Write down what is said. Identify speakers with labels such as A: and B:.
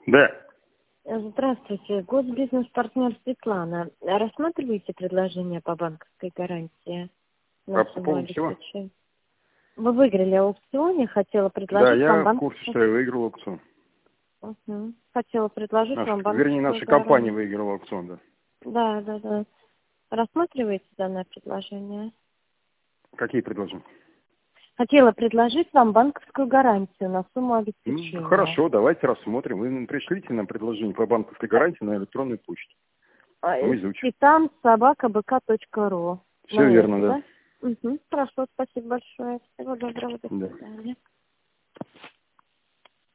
A: Да.
B: Здравствуйте, госбизнес-партнер Светлана. Рассматриваете предложение по банковской гарантии на
A: По
B: сумму
A: поводу чего?
B: обеспечения? Вы выиграли в аукционе, хотела
A: Да,
B: предложить вам
A: я в курсе,
B: банковскую...
A: что я выиграл аукцион.
B: Хотела предложить вам
A: Вернее,
B: банковскую
A: наша компания
B: гарантию.
A: выиграла аукцион, да.
B: Да. Рассматриваете данное предложение?
A: Какие предложения?
B: Хотела предложить вам банковскую гарантию на сумму обеспечения.
A: Хорошо, давайте рассмотрим. Вы пришлите нам предложение по банковской гарантии на электронную почту. Мы изучим.
B: Titan@bk.ru.
A: Все верно, да.
B: Хорошо, спасибо большое. Всего доброго, до
A: Да.
B: свидания.